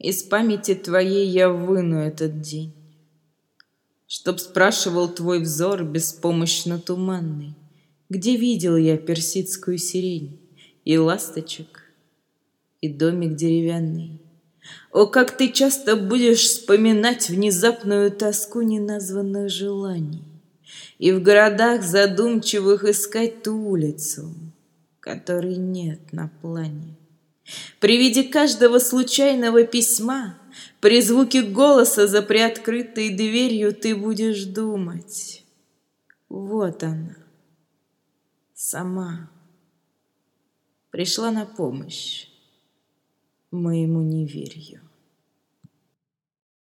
Из памяти твоей я выну этот день, чтоб спрашивал твой взор беспомощно туманный, где видел я персидскую сирень и ласточек, и домик деревянный. О, как ты часто будешь вспоминать внезапную тоску неназванных желаний и в городах задумчивых искать ту улицу, которой нет на плане. При виде каждого случайного письма, при звуке голоса за приоткрытой дверью ты будешь думать: вот она, сама, пришла на помощь моему неверию.